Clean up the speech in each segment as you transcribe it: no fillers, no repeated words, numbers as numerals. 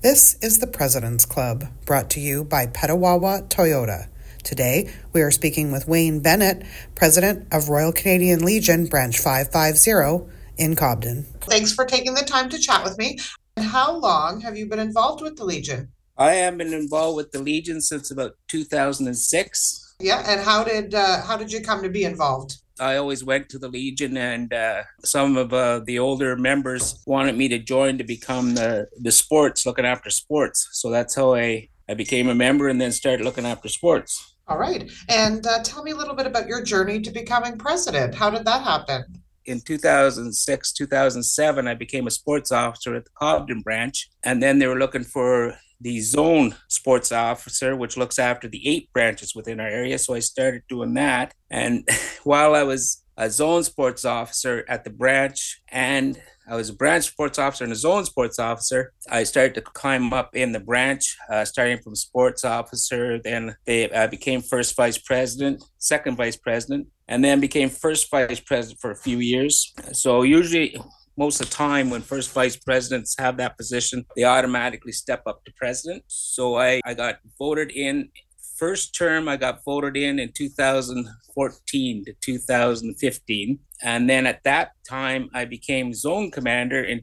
This is the President's Club, brought to you by Petawawa Toyota. Today, we are speaking with Wayne Bennett, President of Royal Canadian Legion, Branch 550 in Cobden. Thanks for taking the time to chat with me. How long have you been involved with the Legion? I have been involved with the Legion since about 2006. Yeah, and how did you come to be involved? I always went to the Legion, and some of the older members wanted me to join to become the sports, looking after sports. So that's how I became a member and then started looking after sports. All right. And tell me a little bit about your journey to becoming president. How did that happen? In 2006, 2007, I became a sports officer at the Cobden branch, and then they were looking for the zone sports officer, which looks after the 8 branches within our area. So I started doing that. And while I was a zone sports officer at the branch, and I was a branch sports officer and a zone sports officer, I started to climb up in the branch, starting from sports officer. Then I became first vice president, second vice president, and then became first vice president for a few years. So usually, most of the time when first vice presidents have that position, they automatically step up to president. So I got voted in. First term, I got voted in 2014 to 2015. And then at that time, I became zone commander in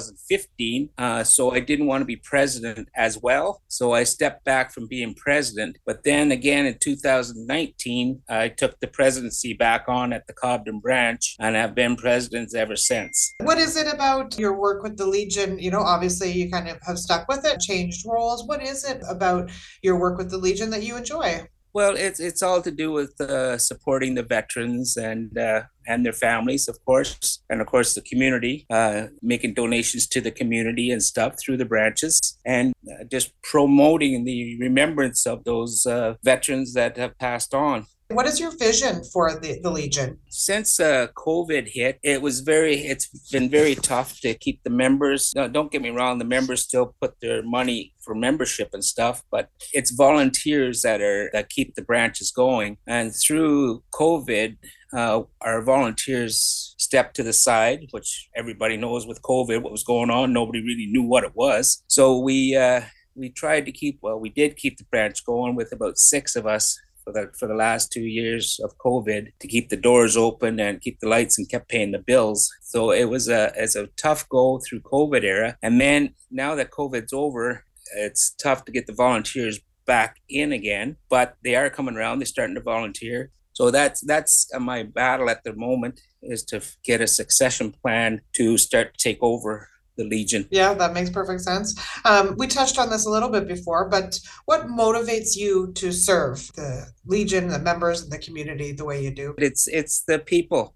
2015. So I didn't want to be president as well. So I stepped back from being president. But then again, in 2019, I took the presidency back on at the Cobden branch, and have been president ever since. What is it about your work with the Legion? You know, obviously you kind of have stuck with it, changed roles. What is it about your work with the Legion that you enjoy? Well, it's all to do with supporting the veterans and their families, of course, and of course the community, making donations to the community and stuff through the branches, and just promoting the remembrance of those veterans that have passed on. What is your vision for the Legion? Since COVID hit, it's been very tough to keep the members. No, don't get me wrong, the members still put their money for membership and stuff, but it's volunteers that keep the branches going. And through COVID, our volunteers stepped to the side, which everybody knows with COVID what was going on. Nobody really knew what it was. So we tried to we did keep the branch going with about 6 of us for the last 2 years of COVID, to keep the doors open and keep the lights and kept paying the bills. So it was a tough go through COVID era. And then now that COVID's over, it's tough to get the volunteers back in again, but they are coming around. They're starting to volunteer. So that's my battle at the moment, is to get a succession plan to start to take over the Legion. Yeah, that makes perfect sense. We touched on this a little bit before, but what motivates you to serve the Legion, the members, and the community the way you do? It's the people,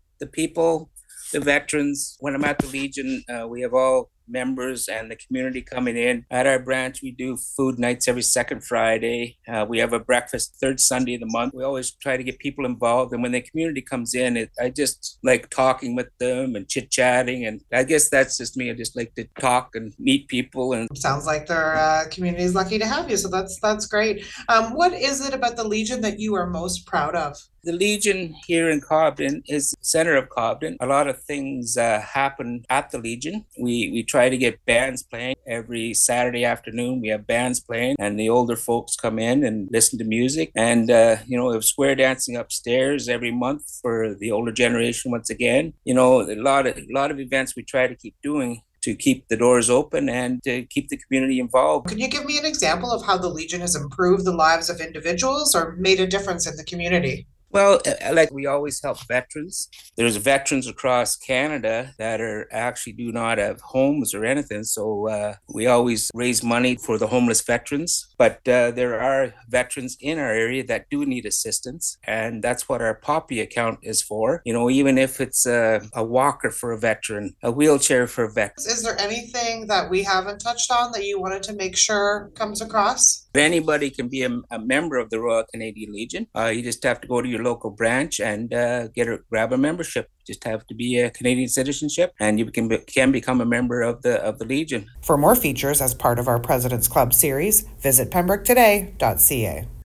the veterans. When I'm at the Legion, we have all members and the community coming in. At our branch, we do food nights every second Friday. We have a breakfast third Sunday of the month. We always try to get people involved. And when the community comes in, I just like talking with them and chit-chatting. And I guess that's just me. I just like to talk and meet people. And sounds like their community is lucky to have you. So that's great. What is it about the Legion that you are most proud of? The Legion here in Cobden is the center of Cobden. A lot of things happen at the Legion. We try to get bands playing. Every Saturday afternoon, we have bands playing, and the older folks come in and listen to music. And, we have square dancing upstairs every month for the older generation once again. A lot of events we try to keep doing to keep the doors open and to keep the community involved. Can you give me an example of how the Legion has improved the lives of individuals or made a difference in the community? Well, like we always help veterans. There's veterans across Canada that actually do not have homes or anything. So we always raise money for the homeless veterans. But there are veterans in our area that do need assistance. And that's what our Poppy account is for. Even if it's a walker for a veteran, a wheelchair for a veteran. Is there anything that we haven't touched on that you wanted to make sure comes across? Anybody can be a member of the Royal Canadian Legion. You just have to go to your local branch and grab a membership. You just have to be a Canadian citizenship, and you can become a member of the Legion. For more features as part of our President's Club series, visit pembrooketoday.ca.